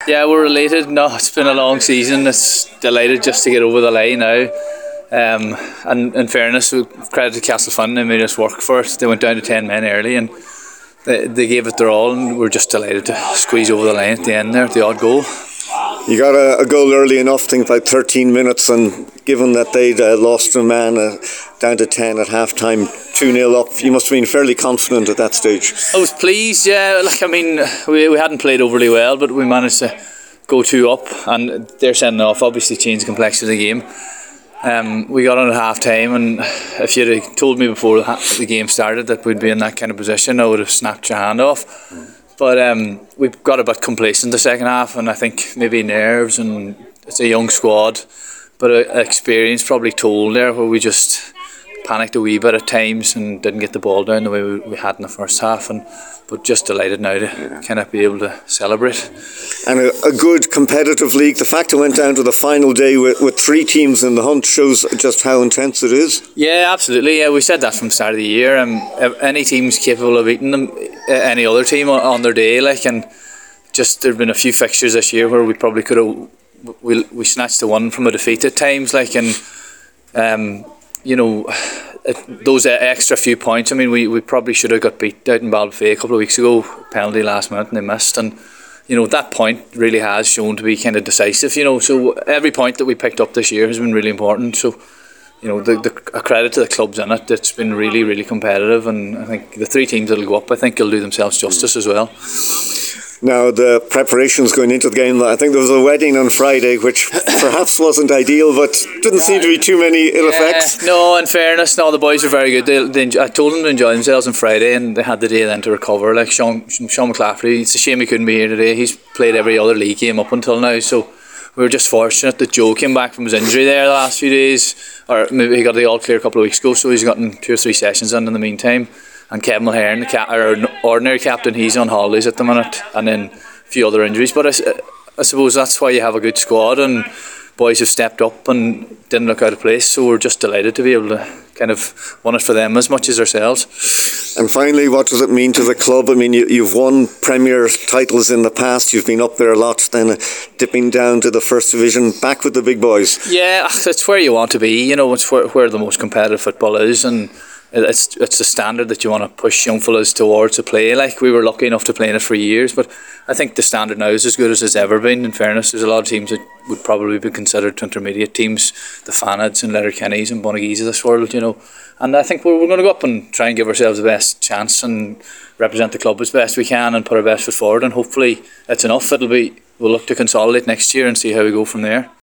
Yeah, we're elated. No, it's been a long season. It's delighted just to get over the line now. And in fairness, credit to Castlefun, they made us work for it. They went down to 10 men early and they gave it their all, and we're just delighted to squeeze over the line at the end there, at the odd goal. You got a goal early enough, I think about 13 minutes, and given that they'd lost a man down to 10 at half time, 2-0 up, you must have been fairly confident at that stage. I was pleased, yeah. We hadn't played overly well, but we managed to go 2 up, and their sending off obviously changed the complexity of the game. We got on at half time, and if you'd have told me before the game started that we'd be in that kind of position, I would have snapped your hand off. But we got a bit complacent the second half, and I think maybe nerves, and it's a young squad, but experience probably told there, where we just panicked a wee bit at times and didn't get the ball down the way we had in the first half. But just delighted now to kind of be able to celebrate. And a good competitive league. The fact it went down to the final day with 3 teams in the hunt shows just how intense it is. Yeah, absolutely. Yeah, we said that from the start of the year. Any team's capable of beating them, any other team on their day. And just there've been a few fixtures this year where we probably could have we snatched the one from a defeat at times. Those extra few points. I mean, we probably should have got beat out in Ballybofey a couple of weeks ago, penalty last minute, and they missed. And that point really has shown to be kind of decisive. So every point that we picked up this year has been really important. So a credit to the clubs in it. It's been really, really competitive, and I think the 3 teams that'll go up, I think, will do themselves justice as well. Now, the preparations going into the game, I think there was a wedding on Friday, which perhaps wasn't ideal, but didn't seem to be too many ill effects. No, in fairness, the boys were very good. I told them to enjoy themselves on Friday, and they had the day then to recover. Like Sean McClafferty, it's a shame he couldn't be here today. He's played every other league game up until now, so we were just fortunate that Joe came back from his injury there the last few days, or maybe he got the all clear a couple of weeks ago, so he's gotten 2 or 3 sessions in the meantime. And Kevin Mulhern, our ordinary captain, he's on holidays at the minute, and then a few other injuries. But I suppose that's why you have a good squad, and boys have stepped up and didn't look out of place. So we're just delighted to be able to kind of won it for them as much as ourselves. And finally, what does it mean to the club? I mean, you've won Premier titles in the past. You've been up there a lot, then dipping down to the First Division, back with the big boys. Yeah, it's where you want to be. It's where the most competitive football is, and it's the standard that you want to push young fellas towards to play. We were lucky enough to play in it for years, but I think the standard now is as good as it's ever been. In fairness, there's a lot of teams that would probably be considered intermediate teams, the Fanads and Letterkennys and Bonnegees of this world, and I think we're going to go up and try and give ourselves the best chance and represent the club as best we can and put our best foot forward, and hopefully it's enough. We'll look to consolidate next year and see how we go from there.